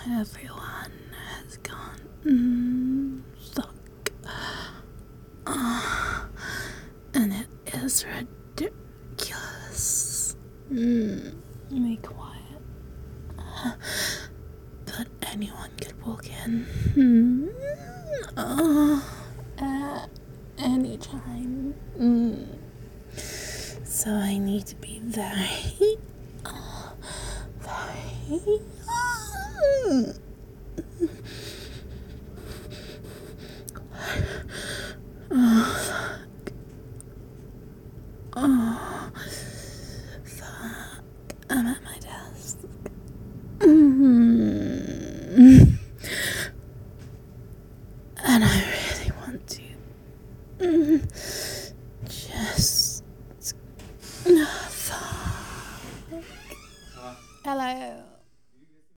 everyone has gone stuck. And it is ridiculous. Be quiet. But anyone could walk in. At any time. So I need to be very